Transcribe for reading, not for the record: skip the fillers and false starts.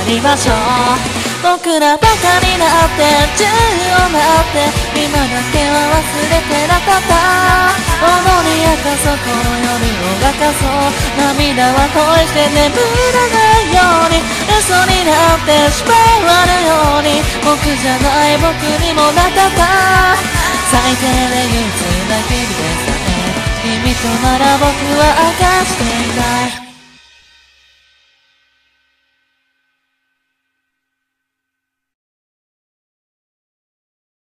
りましょう。僕らバカになって自由を待って今だけは忘れてなかった。踊り明かそうこの夜を沸かそう。涙は恋して眠らないように嘘になってしまわぬように。僕じゃない僕にもなかった。最低で憂鬱な日々でさえ君となら僕は明かしている。